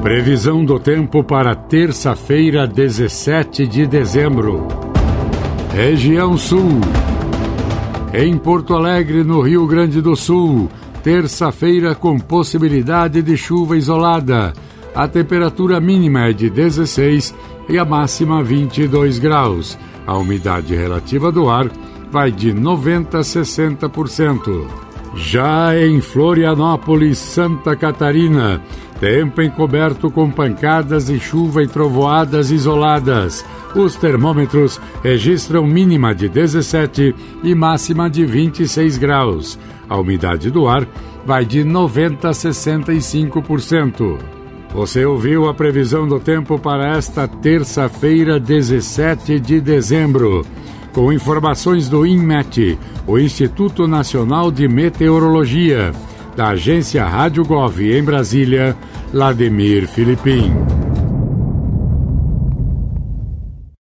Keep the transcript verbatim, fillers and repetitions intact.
Previsão do tempo para terça-feira, dezessete de dezembro. Região Sul. Em Porto Alegre, no Rio Grande do Sul, terça-feira com possibilidade de chuva isolada. A temperatura mínima é de dezesseis e a máxima vinte e dois graus. A umidade relativa do ar vai de noventa a sessenta por cento. Já em Florianópolis, Santa Catarina, tempo encoberto com pancadas de chuva e trovoadas isoladas. Os termômetros registram mínima de dezessete e máxima de vinte e seis graus. A umidade do ar vai de noventa a sessenta e cinco por cento. Você ouviu a previsão do tempo para esta terça-feira, dezessete de dezembro. Com informações do INMET, o Instituto Nacional de Meteorologia, da agência Rádio Gov em Brasília, Lademir Filipim.